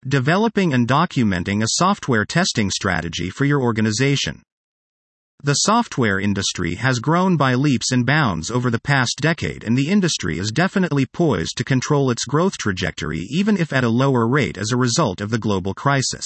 Developing and documenting a software testing strategy for your organization. The software industry has grown by leaps and bounds over the past decade, and the industry is definitely poised to control its growth trajectory, even if at a lower rate as a result of the global crisis.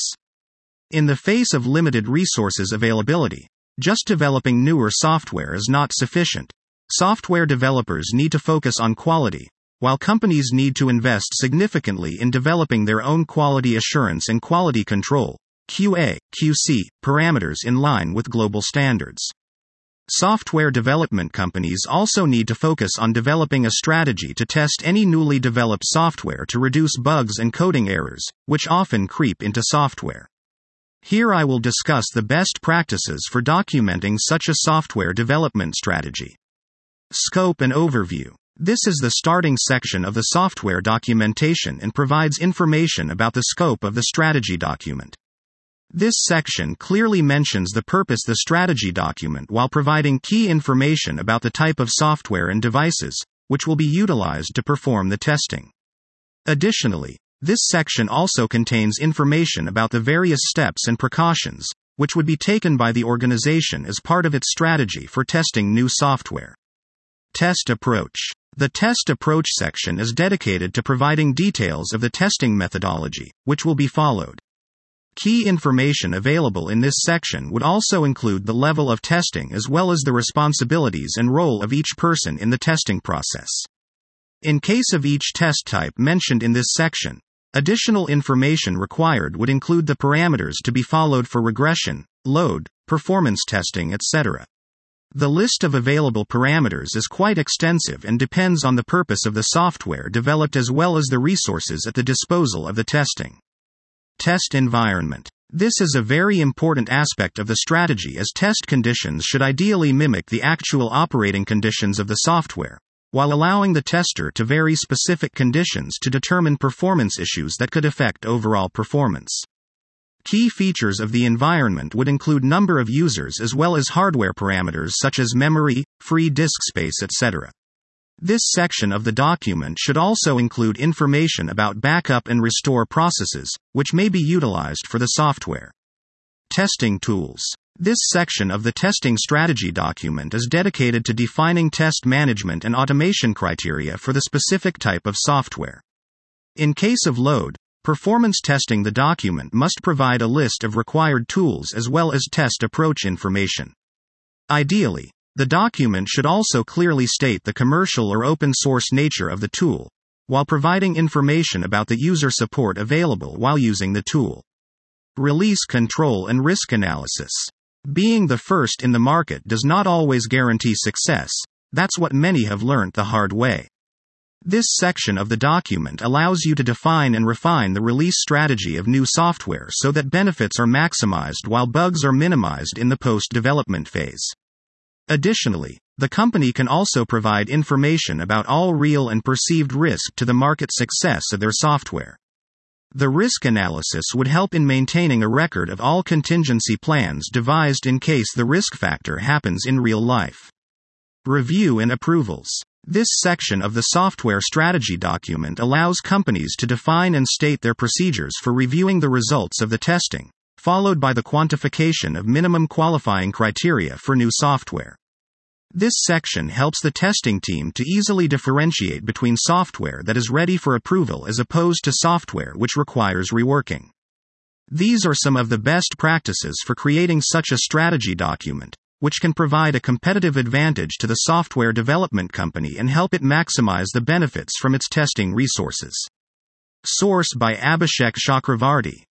In the face of limited resources availability, just developing newer software is not sufficient. Software developers need to focus on quality, while companies need to invest significantly in developing their own quality assurance and quality control (QA, QC) parameters in line with global standards. Software development companies also need to focus on developing a strategy to test any newly developed software to reduce bugs and coding errors, which often creep into software. Here I will discuss the best practices for documenting such a software development strategy. Scope and overview. This is the starting section of the software documentation and provides information about the scope of the strategy document. This section clearly mentions the purpose of the strategy document while providing key information about the type of software and devices, which will be utilized to perform the testing. Additionally, this section also contains information about the various steps and precautions, which would be taken by the organization as part of its strategy for testing new software. Test approach. The test approach section is dedicated to providing details of the testing methodology, which will be followed. Key information available in this section would also include the level of testing as well as the responsibilities and role of each person in the testing process. In case of each test type mentioned in this section, additional information required would include the parameters to be followed for regression, load, performance testing, etc. The list of available parameters is quite extensive and depends on the purpose of the software developed as well as the resources at the disposal of the testing. Test environment. This is a very important aspect of the strategy, as test conditions should ideally mimic the actual operating conditions of the software, while allowing the tester to vary specific conditions to determine performance issues that could affect overall performance. Key features of the environment would include number of users as well as hardware parameters such as memory, free disk space, etc. This section of the document should also include information about backup and restore processes, which may be utilized for the software. Testing tools. This section of the testing strategy document is dedicated to defining test management and automation criteria for the specific type of software. In case of load, performance testing, the document must provide a list of required tools as well as test approach information. Ideally, the document should also clearly state the commercial or open source nature of the tool, while providing information about the user support available while using the tool. Release control and risk analysis. Being the first in the market does not always guarantee success. That's what many have learned the hard way. This section of the document allows you to define and refine the release strategy of new software so that benefits are maximized while bugs are minimized in the post-development phase. Additionally, the company can also provide information about all real and perceived risk to the market success of their software. The risk analysis would help in maintaining a record of all contingency plans devised in case the risk factor happens in real life. Review and approvals. This section of the software strategy document allows companies to define and state their procedures for reviewing the results of the testing, followed by the quantification of minimum qualifying criteria for new software. This section helps the testing team to easily differentiate between software that is ready for approval as opposed to software which requires reworking. These are some of the best practices for creating such a strategy document, which can provide a competitive advantage to the software development company and help it maximize the benefits from its testing resources. Source by Abhishek Chakravarty.